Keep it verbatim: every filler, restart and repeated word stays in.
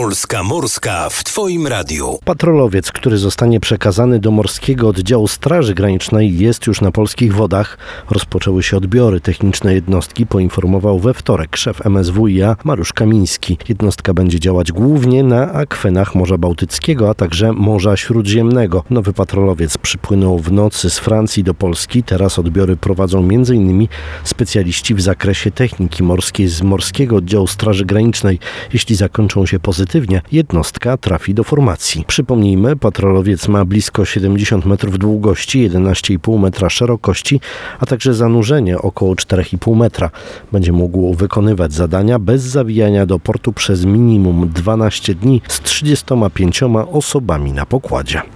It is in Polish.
Polska Morska w Twoim radiu. Patrolowiec, który zostanie przekazany do Morskiego Oddziału Straży Granicznej, jest już na polskich wodach. Rozpoczęły się odbiory techniczne jednostki, poinformował we wtorek szef M S W i A Mariusz Kamiński. Jednostka będzie działać głównie na akwenach Morza Bałtyckiego, a także Morza Śródziemnego. Nowy patrolowiec przypłynął w nocy z Francji do Polski. Teraz odbiory prowadzą m in specjaliści w zakresie techniki morskiej z Morskiego Oddziału Straży Granicznej. Jeśli zakończą się pozytywnie, jednostka trafi do formacji. Przypomnijmy, patrolowiec ma blisko siedemdziesiąt metrów długości, jedenaście i pół metra szerokości, a także zanurzenie około cztery i pół metra. Będzie mógł wykonywać zadania bez zawijania do portu przez minimum dwanaście dni z trzydziestoma pięcioma osobami na pokładzie.